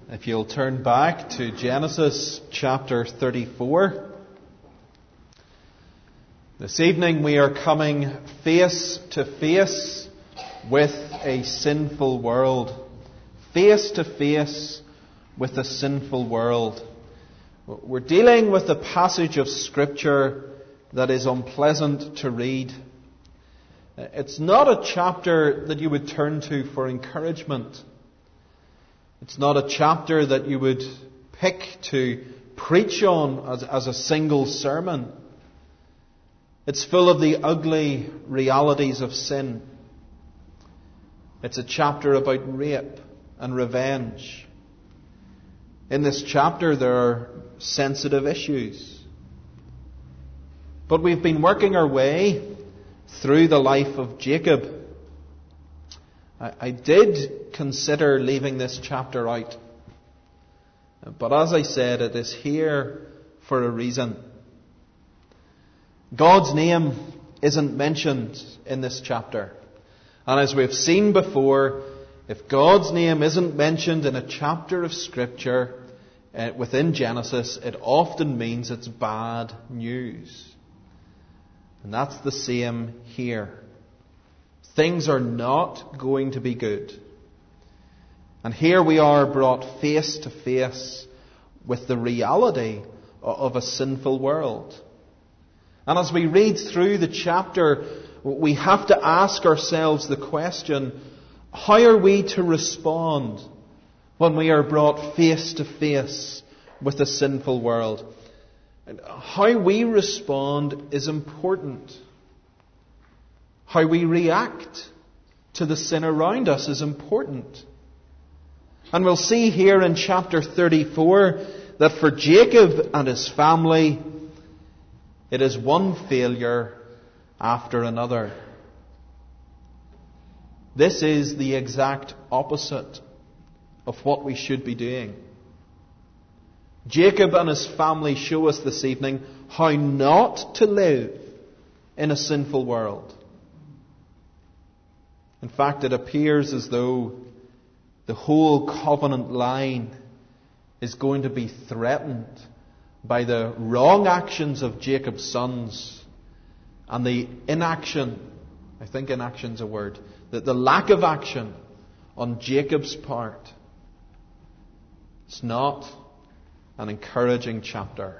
If you'll turn back to Genesis chapter 34. This evening we are coming face to face with a sinful world. Face to face with a sinful world. We're dealing with a passage of Scripture that is unpleasant to read. It's not a chapter that you would turn to for encouragement. It's not a chapter that you would pick to preach on as a single sermon. It's full of the ugly realities of sin. It's a chapter about rape and revenge. In this chapter there are sensitive issues. But we've been working our way through the life of Jacob. I did consider leaving this chapter out. But as I said, it is here for a reason. God's name isn't mentioned in this chapter. And as we've seen before, if God's name isn't mentioned in a chapter of Scripture within Genesis, it often means it's bad news. And that's the same here. Things are not going to be good. And here we are brought face to face with the reality of a sinful world. And as we read through the chapter, we have to ask ourselves the question, how are we to respond when we are brought face to face with a sinful world? And how we respond is important. How we react to the sin around us is important. And we'll see here in chapter 34 that for Jacob and his family, it is one failure after another. This is the exact opposite of what we should be doing. Jacob and his family show us this evening how not to live in a sinful world. In fact, it appears as though the whole covenant line is going to be threatened by the wrong actions of Jacob's sons and the inaction, I think inaction's a word, that the lack of action on Jacob's part. It's not an encouraging chapter.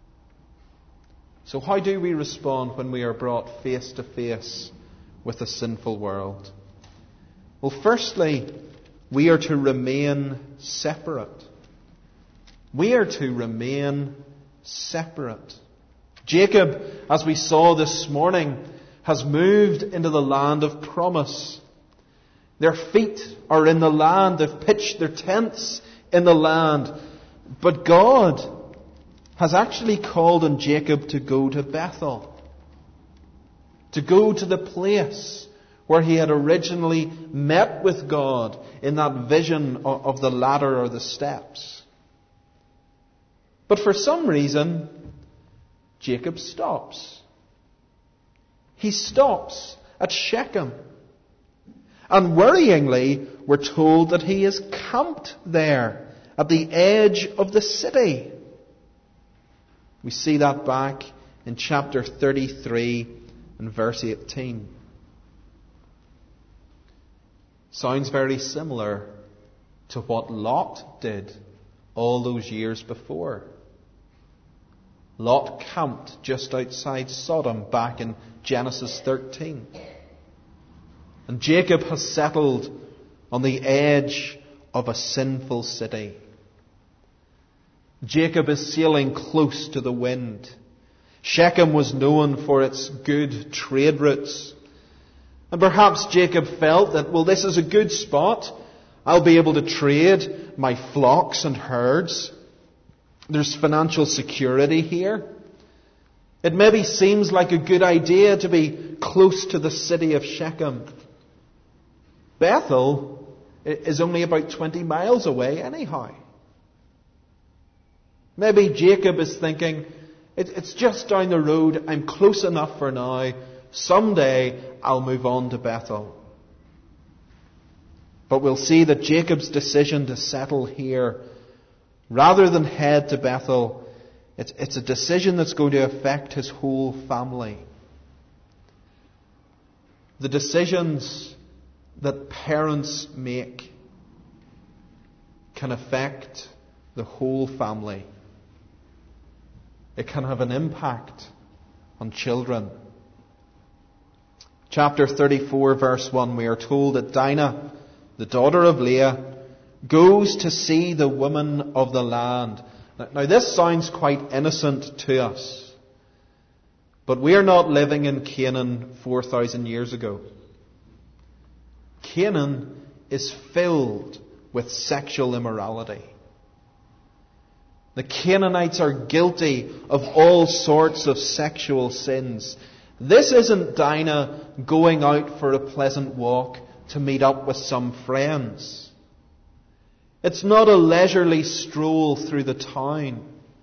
So how do we respond when we are brought face to face with a sinful world? Well, firstly, we are to remain separate. We are to remain separate. Jacob, as we saw this morning, has moved into the land of promise. Their feet are in the land. They've pitched their tents in the land. But God has actually called on Jacob to go to Bethel. To go to the place where he had originally met with God in that vision of the ladder or the steps. But for some reason, Jacob stops. He stops at Shechem. And worryingly, we're told that he is camped there at the edge of the city. We see that back in chapter 33 and verse 18. Sounds very similar to what Lot did all those years before. Lot camped just outside Sodom back in Genesis 13. And Jacob has settled on the edge of a sinful city. Jacob is sailing close to the wind. Shechem was known for its good trade routes. And perhaps Jacob felt that, well, this is a good spot. I'll be able to trade my flocks and herds. There's financial security here. It maybe seems like a good idea to be close to the city of Shechem. Bethel is only about 20 miles away anyhow. Maybe Jacob is thinking, it's just down the road. I'm close enough for now. Someday I'll move on to Bethel. But we'll see that Jacob's decision to settle here, rather than head to Bethel, it's a decision that's going to affect his whole family. The decisions that parents make can affect the whole family. It can have an impact on children. Chapter 34, verse 1, we are told that Dinah, the daughter of Leah, goes to see the women of the land. Now this sounds quite innocent to us, but we are not living in Canaan 4,000 years ago. Canaan is filled with sexual immorality. The Canaanites are guilty of all sorts of sexual sins. This isn't Dinah going out for a pleasant walk to meet up with some friends. It's not a leisurely stroll through the town.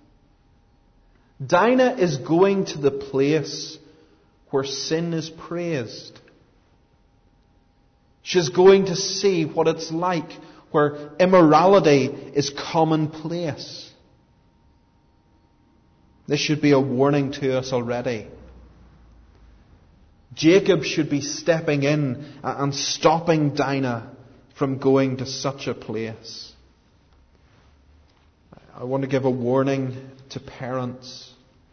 Dinah is going to the place where sin is praised. She's going to see what it's like where immorality is commonplace. This should be a warning to us already. Jacob should be stepping in and stopping Dinah from going to such a place. I want to give a warning to parents.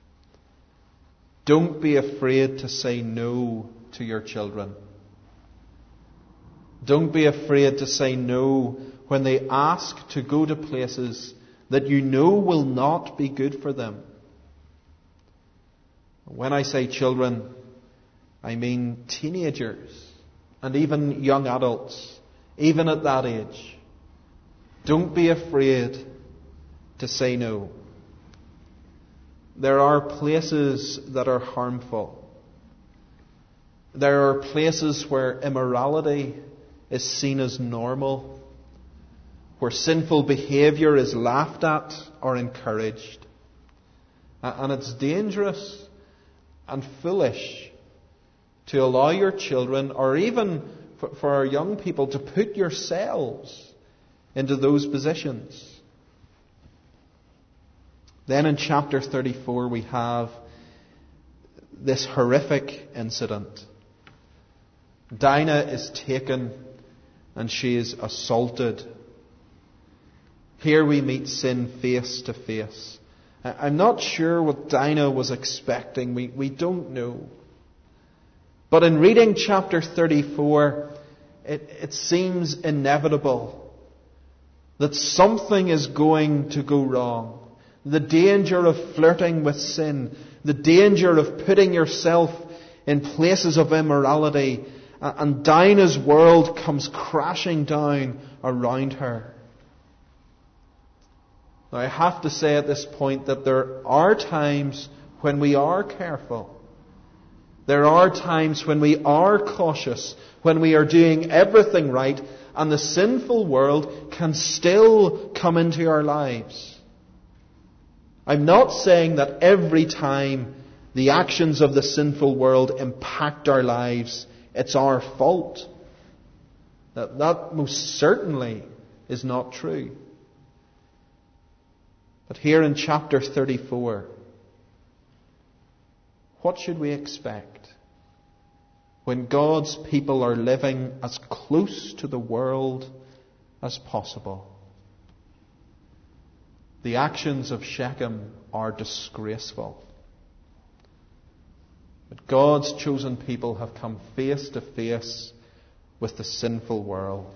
Don't be afraid to say no to your children. Don't be afraid to say no when they ask to go to places that you know will not be good for them. When I say children, I mean teenagers and even young adults, even at that age. Don't be afraid to say no. There are places that are harmful. There are places where immorality is seen as normal, where sinful behaviour is laughed at or encouraged. And it's dangerous and foolish to allow your children, or even for our young people, to put yourselves into those positions. Then in chapter 34 we have this horrific incident. Dinah is taken and she is assaulted. Here we meet sin face to face. I'm not sure what Dinah was expecting. We don't know. But in reading chapter 34, it seems inevitable that something is going to go wrong. The danger of flirting with sin, the danger of putting yourself in places of immorality, and Dinah's world comes crashing down around her. Now, I have to say at this point that there are times when we are careful. There are times when we are cautious, when we are doing everything right, and the sinful world can still come into our lives. I'm not saying that every time the actions of the sinful world impact our lives, it's our fault. That most certainly is not true. But here in chapter 34, what should we expect when God's people are living as close to the world as possible? The actions of Shechem are disgraceful. But God's chosen people have come face to face with the sinful world.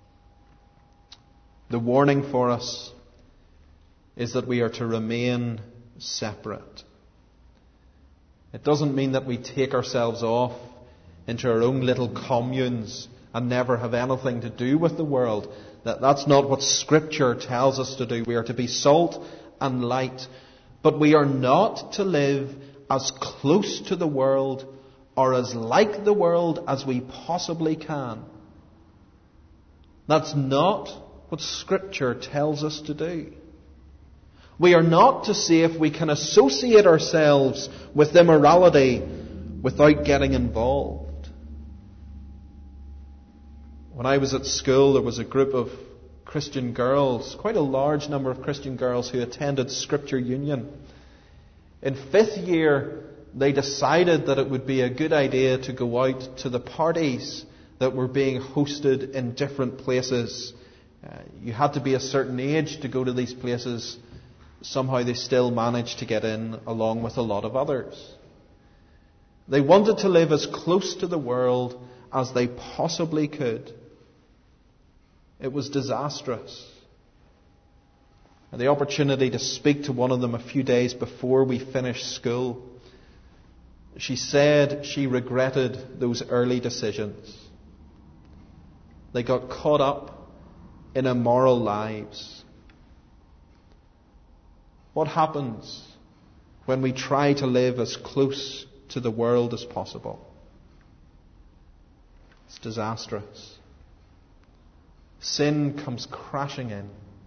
The warning for us is that we are to remain separate. It doesn't mean that we take ourselves off into our own little communes and never have anything to do with the world. That's not what Scripture tells us to do. We are to be salt and light. But we are not to live as close to the world or as like the world as we possibly can. That's not what Scripture tells us to do. We are not to see if we can associate ourselves with immorality without getting involved. When I was at school, there was a group of Christian girls, quite a large number of Christian girls who attended Scripture Union. In 5th year, they decided that it would be a good idea to go out to the parties that were being hosted in different places. You had to be a certain age to go to these places. Somehow they still managed to get in along with a lot of others. They wanted to live as close to the world as they possibly could. It was disastrous. And the opportunity to speak to one of them a few days before we finished school, she said she regretted those early decisions. They got caught up in immoral lives. What happens when we try to live as close to the world as possible? It's disastrous. Sin comes crashing in.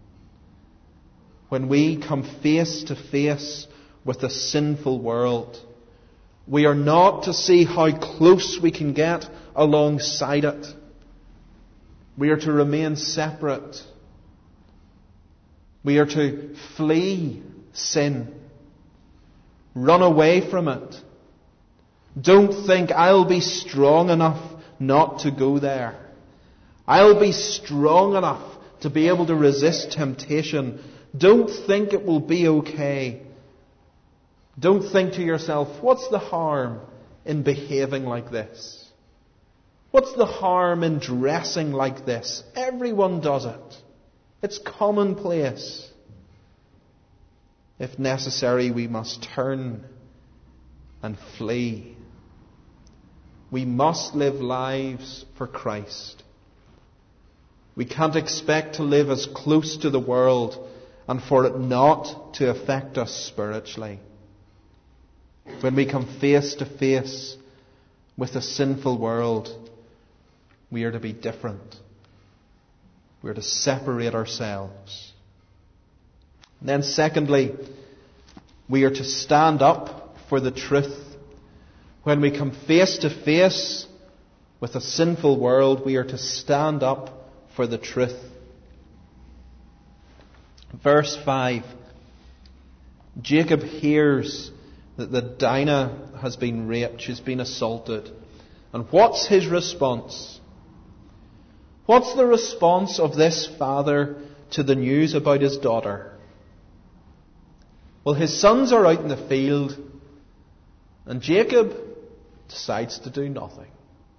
When we come face to face with a sinful world, we are not to see how close we can get alongside it. We are to remain separate. We are to flee sin. Run away from it. Don't think, I'll be strong enough not to go there. I'll be strong enough to be able to resist temptation. Don't think it will be okay. Don't think to yourself, what's the harm in behaving like this? What's the harm in dressing like this? Everyone does it. It's commonplace. If necessary, we must turn and flee. We must live lives for Christ. We can't expect to live as close to the world and for it not to affect us spiritually. When we come face to face with a sinful world, we are to be different. We are to separate ourselves. And then secondly, we are to stand up for the truth. When we come face to face with a sinful world, we are to stand up for the truth. Verse 5. Jacob hears that Dinah has been raped, she's been assaulted. And what's his response? What's the response of this father to the news about his daughter? Well, his sons are out in the field, and Jacob decides to do nothing.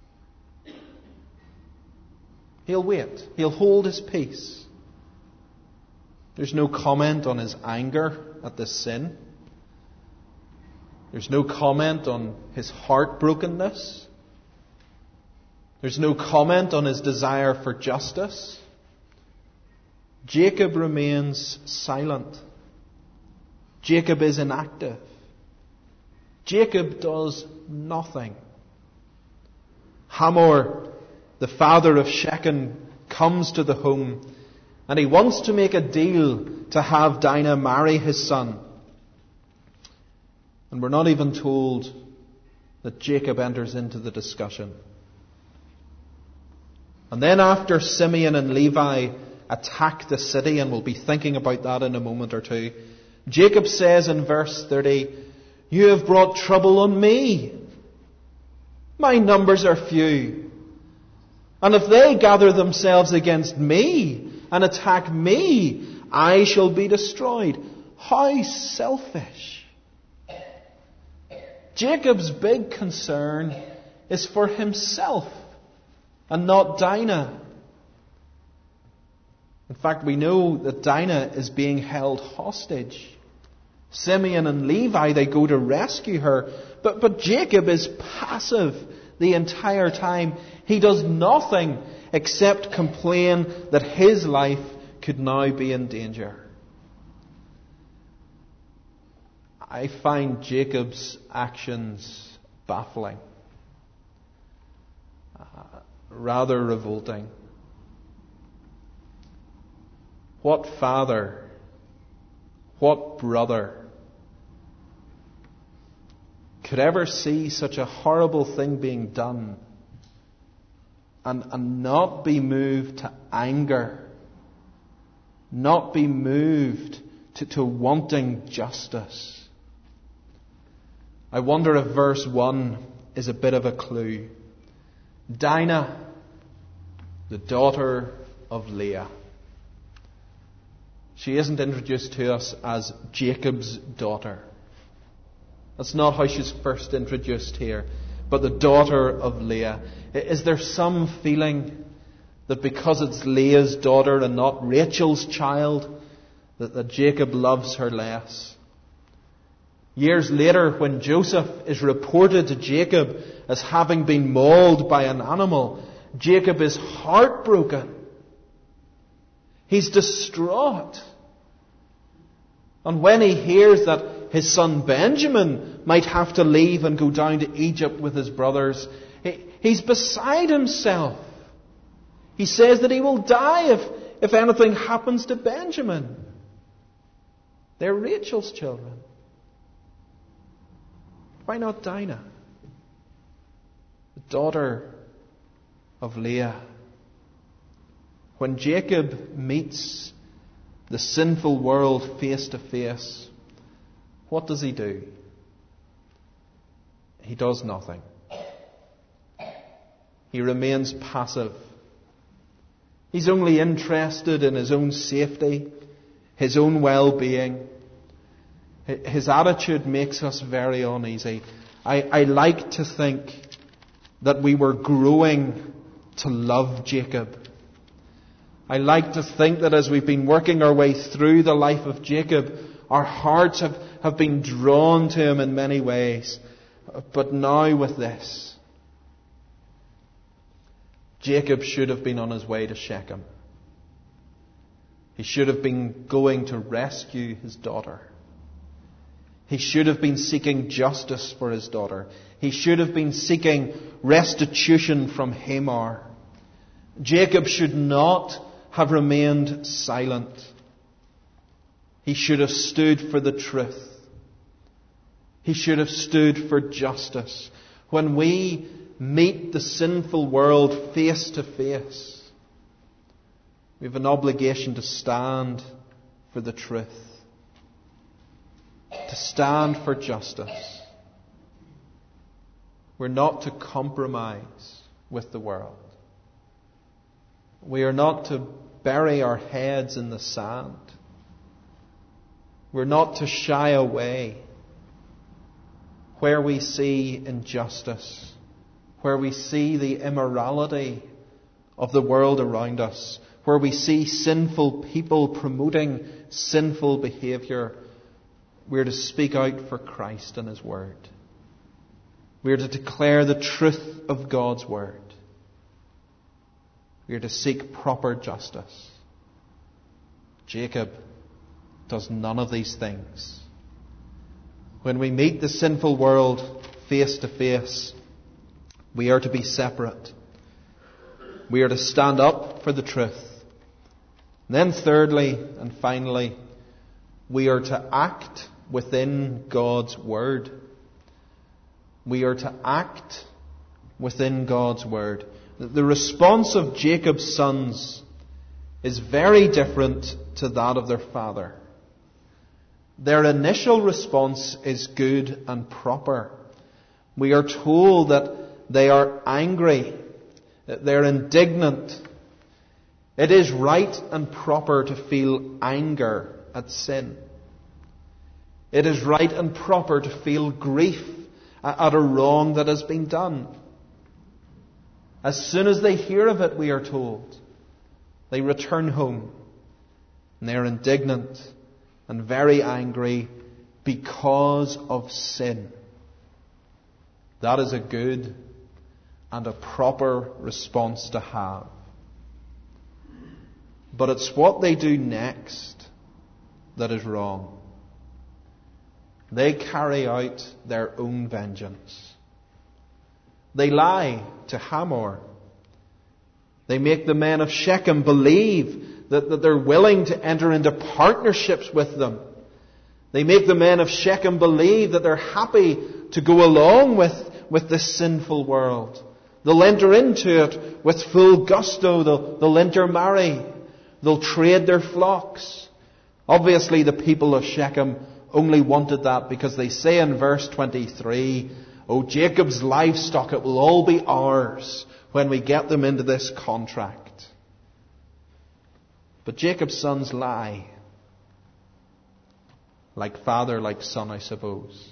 He'll wait. He'll hold his peace. There's no comment on his anger at this sin. There's no comment on his heartbrokenness. There's no comment on his desire for justice. Jacob remains silent. Jacob is inactive. Jacob does nothing. Hamor, the father of Shechem, comes to the home and he wants to make a deal to have Dinah marry his son. And we're not even told that Jacob enters into the discussion. And then after Simeon and Levi attack the city, and we'll be thinking about that in a moment or two, Jacob says in verse 30, "You have brought trouble on me. My numbers are few. And if they gather themselves against me and attack me, I shall be destroyed." How selfish. Jacob's big concern is for himself and not Dinah. In fact, we know that Dinah is being held hostage. Simeon and Levi, they go to rescue her. But Jacob is passive the entire time. He does nothing except complain that his life could now be in danger. I find Jacob's actions baffling, rather revolting. What father, what brother could ever see such a horrible thing being done and not be moved to anger, not be moved to wanting justice. I wonder if verse 1 is a bit of a clue. Dinah, the daughter of Leah. She isn't introduced to us as Jacob's daughter. That's not how she's first introduced here, but the daughter of Leah. Is there some feeling that because it's Leah's daughter and not Rachel's child, that Jacob loves her less? Years later, when Joseph is reported to Jacob as having been mauled by an animal, Jacob is heartbroken. He's distraught. And when he hears that his son Benjamin might have to leave and go down to Egypt with his brothers, he's beside himself. He says that he will die if anything happens to Benjamin. They're Rachel's children. Why not Dinah, the daughter of Leah? When Jacob meets the sinful world face to face, what does he do? He does nothing. He remains passive. He's only interested in his own safety, his own well-being. His attitude makes us very uneasy. I like to think that we were growing to love Jacob. I like to think that as we've been working our way through the life of Jacob, our hearts have been drawn to him in many ways. But now with this, Jacob should have been on his way to Shechem. He should have been going to rescue his daughter. He should have been seeking justice for his daughter. He should have been seeking restitution from Hamor. Jacob should not have remained silent. He should have stood for the truth. He should have stood for justice. When we meet the sinful world face to face, we have an obligation to stand for the truth, to stand for justice. We're not to compromise with the world. We are not to bury our heads in the sand. We're not to shy away where we see injustice, where we see the immorality of the world around us, where we see sinful people promoting sinful behaviour. We're to speak out for Christ and His Word. We're to declare the truth of God's Word. We're to seek proper justice. Jacob does none of these things. When we meet the sinful world face to face, we are to be separate. We are to stand up for the truth. And then thirdly and finally, we are to act within God's Word. We are to act within God's Word. The response of Jacob's sons is very different to that of their father. Their initial response is good and proper. We are told that they are angry, that they're indignant. It is right and proper to feel anger at sin. It is right and proper to feel grief at a wrong that has been done. As soon as they hear of it, we are told, they return home and they are indignant and very angry because of sin. That is a good and a proper response to have. But it's what they do next that is wrong. They carry out their own vengeance. They lie to Hamor. They make the men of Shechem believe that they're willing to enter into partnerships with them. They make the men of Shechem believe that they're happy to go along with this sinful world. They'll enter into it with full gusto. They'll intermarry. They'll trade their flocks. Obviously, the people of Shechem only wanted that because they say in verse 23, "Oh, Jacob's livestock, it will all be ours when we get them into this contract." But Jacob's sons lie. Like father, like son, I suppose.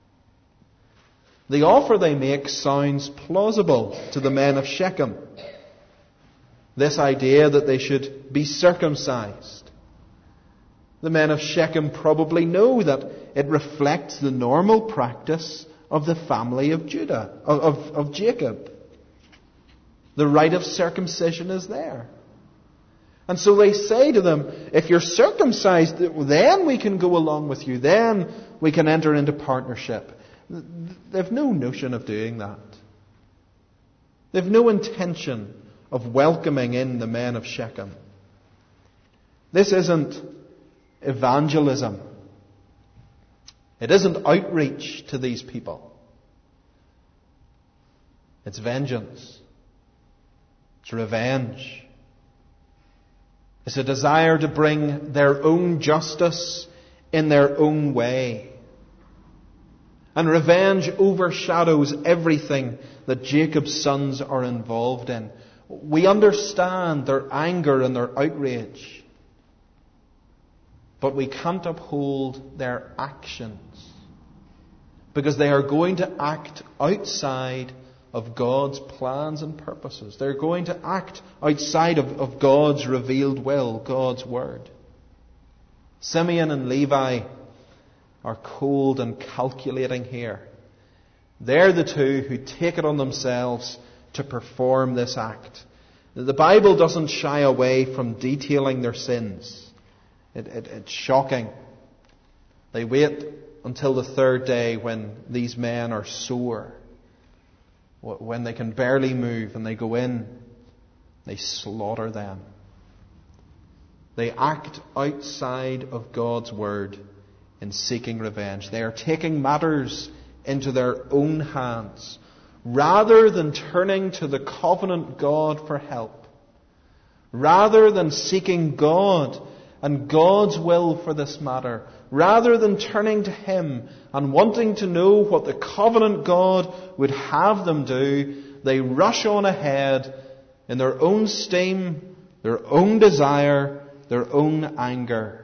The offer they make sounds plausible to the men of Shechem. This idea that they should be circumcised. The men of Shechem probably know that it reflects the normal practice of the family of Judah, of Jacob. The rite of circumcision is there. And so they say to them, if you're circumcised, then we can go along with you. Then we can enter into partnership. They've no notion of doing that. They've no intention of welcoming in the men of Shechem. This isn't evangelism. It isn't outreach to these people. It's vengeance. It's revenge. It's a desire to bring their own justice in their own way. And revenge overshadows everything that Jacob's sons are involved in. We understand their anger and their outrage, but we can't uphold their actions because they are going to act outside of God's plans and purposes. They're going to act outside of God's revealed will, God's word. Simeon and Levi are cold and calculating here. They're the two who take it on themselves to perform this act. The Bible doesn't shy away from detailing their sins. It's shocking. They wait until the third day when these men are sore, when they can barely move, and they go in, they slaughter them. They act outside of God's word in seeking revenge. They are taking matters into their own hands rather than turning to the covenant God for help. Rather than seeking God and God's will for this matter. Rather than turning to Him and wanting to know what the covenant God would have them do, they rush on ahead in their own steam, their own desire, their own anger.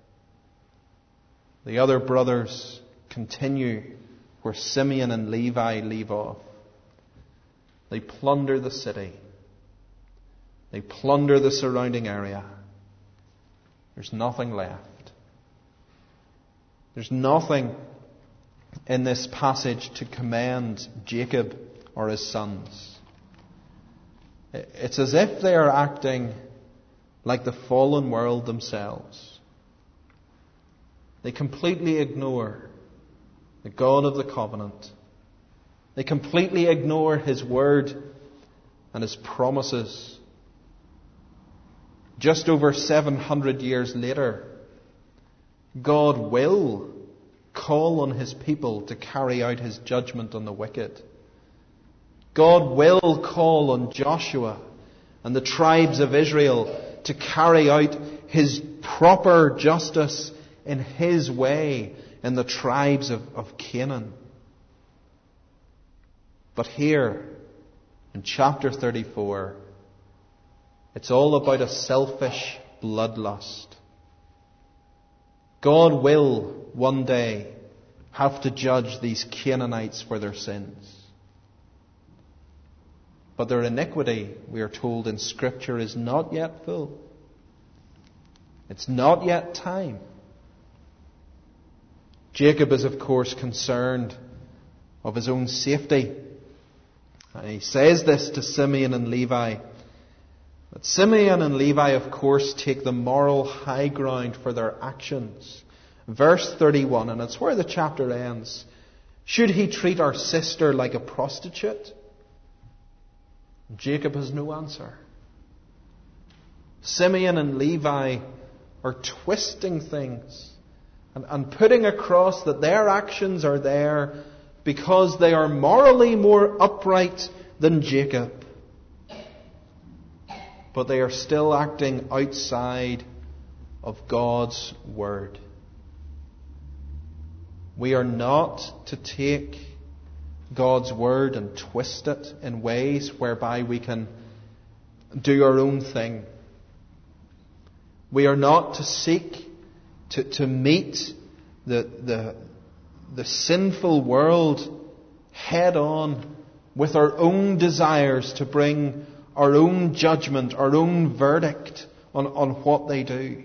The other brothers continue where Simeon and Levi leave off. They plunder the city. They plunder the surrounding area. There's nothing left. There's nothing in this passage to commend Jacob or his sons. It's as if they are acting like the fallen world themselves. They completely ignore the God of the covenant. They completely ignore His word and His promises. Just over 700 years later, God will call on His people to carry out His judgment on the wicked. God will call on Joshua and the tribes of Israel to carry out His proper justice in His way in the tribes of Canaan. But here, in chapter 34, it's all about a selfish bloodlust. God will one day have to judge these Canaanites for their sins. But their iniquity, we are told in Scripture, is not yet full. It's not yet time. Jacob is, of course, concerned of his own safety. And he says this to Simeon and Levi. But Simeon and Levi, of course, take the moral high ground for their actions. Verse 31, and it's where the chapter ends. Should he treat our sister like a prostitute? Jacob has no answer. Simeon and Levi are twisting things and putting across that their actions are there because they are morally more upright than Jacob. But they are still acting outside of God's word. We are not to take God's word and twist it in ways whereby we can do our own thing. We are not to seek to meet the sinful world head on with our own desires to bring our own judgment, our own verdict on what they do.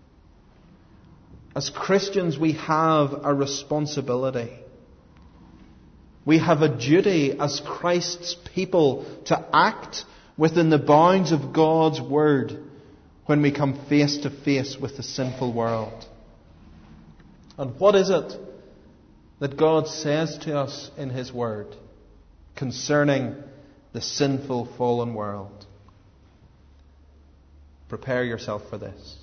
As Christians, we have a responsibility. We have a duty as Christ's people to act within the bounds of God's word when we come face to face with the sinful world. And what is it that God says to us in His word concerning the sinful, fallen world? Prepare yourself for this.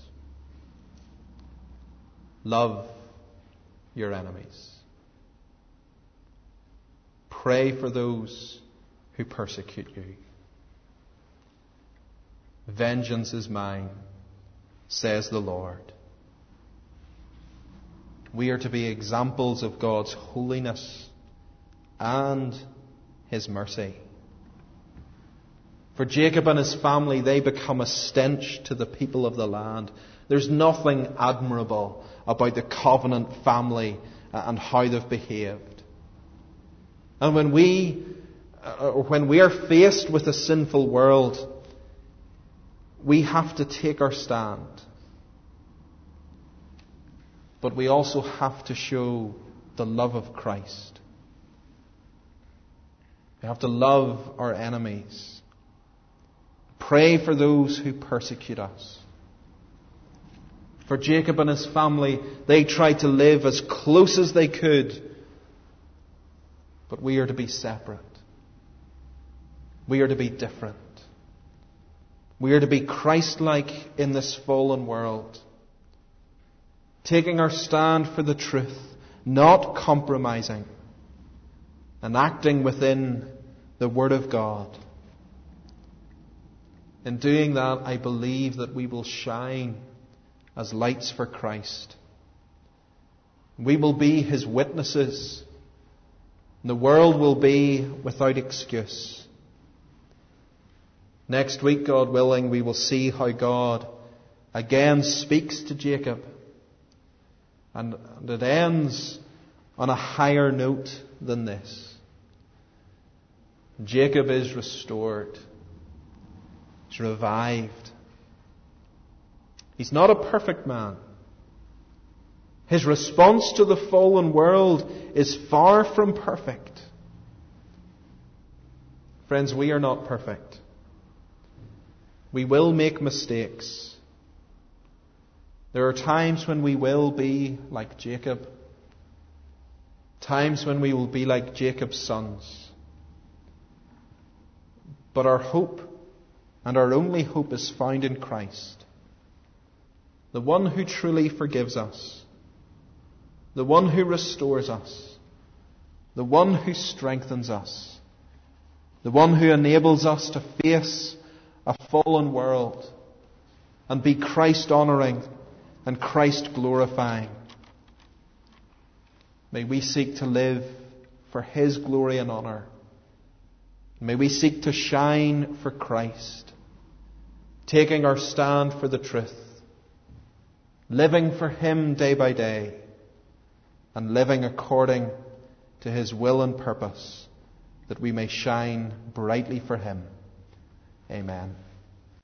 Love your enemies. Pray for those who persecute you. Vengeance is mine, says the Lord. We are to be examples of God's holiness and His mercy. For Jacob and his family, they become a stench to the people of the land. There's nothing admirable about the covenant family and how they've behaved. And when we are faced with a sinful world, we have to take our stand. But we also have to show the love of Christ. We have to love our enemies. Pray for those who persecute us. For Jacob and his family, they tried to live as close as they could. But we are to be separate. We are to be different. We are to be Christ-like in this fallen world. Taking our stand for the truth, not compromising, and acting within the Word of God. In doing that, I believe that we will shine as lights for Christ. We will be His witnesses. The world will be without excuse. Next week, God willing, we will see how God again speaks to Jacob. And it ends on a higher note than this. Jacob is restored. He's revived. He's not a perfect man. His response to the fallen world is far from perfect. Friends, we are not perfect. We will make mistakes. There are times when we will be like Jacob. Times when we will be like Jacob's sons. But our hope, and our only hope, is found in Christ. The one who truly forgives us. The one who restores us. The one who strengthens us. The one who enables us to face a fallen world and be Christ-honouring and Christ-glorifying. May we seek to live for His glory and honour. May we seek to shine for Christ, taking our stand for the truth, living for Him day by day, and living according to His will and purpose, that we may shine brightly for Him. Amen.